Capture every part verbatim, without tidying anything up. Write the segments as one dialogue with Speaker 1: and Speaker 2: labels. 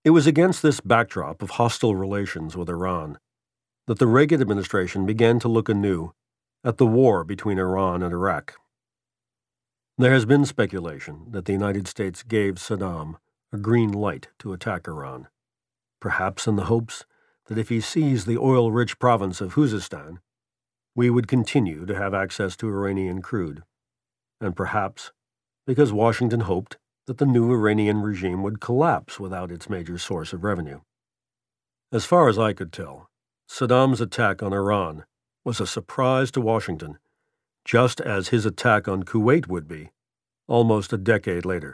Speaker 1: It was against this backdrop of hostile relations with Iran that the Reagan administration began to look anew at the war between Iran and Iraq. There has been speculation that the United States gave Saddam a green light to attack Iran, perhaps in the hopes that if he seized the oil-rich province of Khuzestan, we would continue to have access to Iranian crude, and perhaps because Washington hoped that the new Iranian regime would collapse without its major source of revenue. As far as I could tell, Saddam's attack on Iran was a surprise to Washington, just as his attack on Kuwait would be, almost a decade later.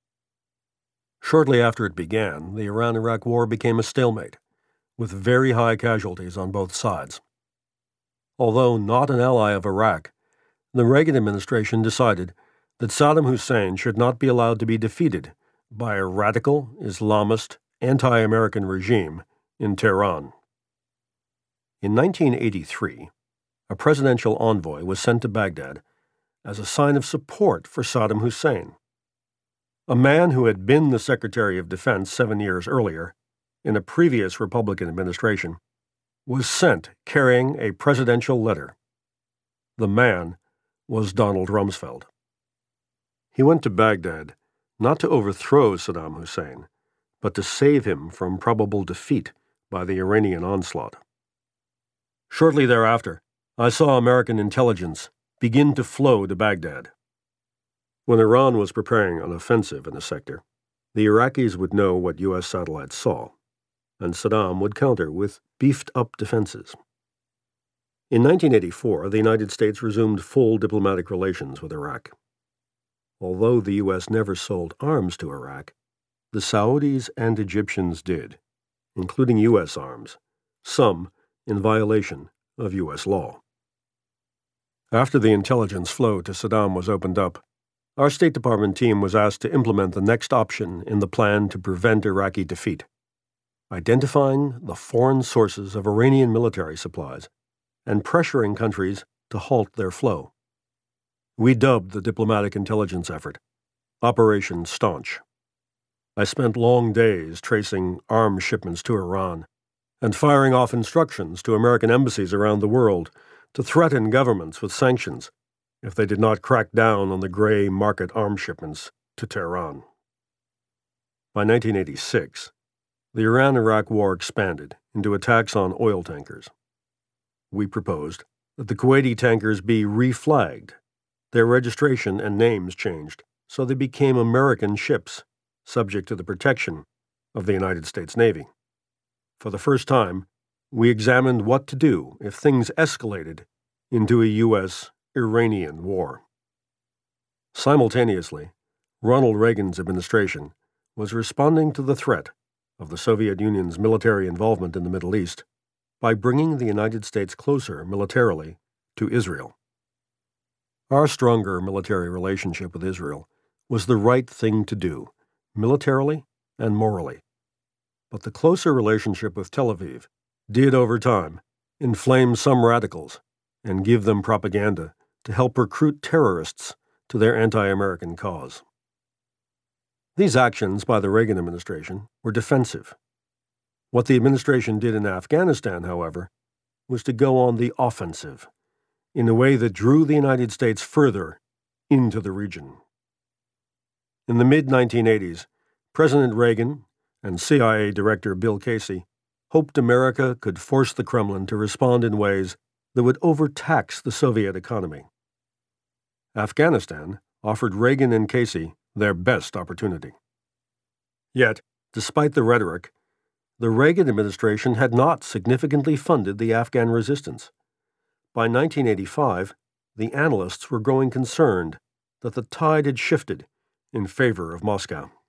Speaker 1: Shortly after it began, the Iran-Iraq War became a stalemate, with very high casualties on both sides. Although not an ally of Iraq, the Reagan administration decided that Saddam Hussein should not be allowed to be defeated by a radical, Islamist, anti-American regime in Tehran. In nineteen eighty-three, a presidential envoy was sent to Baghdad as a sign of support for Saddam Hussein. A man who had been the Secretary of Defense seven years earlier, in a previous Republican administration, was sent carrying a presidential letter. The man was Donald Rumsfeld. He went to Baghdad not to overthrow Saddam Hussein, but to save him from probable defeat by the Iranian onslaught. Shortly thereafter, I saw American intelligence begin to flow to Baghdad. When Iran was preparing an offensive in the sector, the Iraqis would know what U S satellites saw, and Saddam would counter with beefed-up defenses. In nineteen eighty-four, the United States resumed full diplomatic relations with Iraq. Although the U S never sold arms to Iraq, the Saudis and Egyptians did, including U S arms, some in violation of U S law. After the intelligence flow to Saddam was opened up, our State Department team was asked to implement the next option in the plan to prevent Iraqi defeat, identifying the foreign sources of Iranian military supplies and pressuring countries to halt their flow. We dubbed the diplomatic intelligence effort Operation Staunch. I spent long days tracing arms shipments to Iran and firing off instructions to American embassies around the world to threaten governments with sanctions if they did not crack down on the gray market arms shipments to Tehran. By nineteen eighty-six, the Iran-Iraq War expanded into attacks on oil tankers. We proposed that the Kuwaiti tankers be reflagged, their registration and names changed so they became American ships, subject to the protection of the United States Navy. For the first time, we examined what to do if things escalated into a U S Iranian war. Simultaneously, Ronald Reagan's administration was responding to the threat of the Soviet Union's military involvement in the Middle East by bringing the United States closer militarily to Israel. Our stronger military relationship with Israel was the right thing to do, militarily and morally. But the closer relationship with Tel Aviv did, over time, inflame some radicals and give them propaganda to help recruit terrorists to their anti-American cause. These actions by the Reagan administration were defensive. What the administration did in Afghanistan, however, was to go on the offensive in a way that drew the United States further into the region. In the mid nineteen eighties, President Reagan and C I A Director Bill Casey hoped America could force the Kremlin to respond in ways that would overtax the Soviet economy. Afghanistan offered Reagan and Casey their best opportunity. Yet, despite the rhetoric, the Reagan administration had not significantly funded the Afghan resistance. By nineteen eighty-five, the analysts were growing concerned that the tide had shifted in favor of Moscow.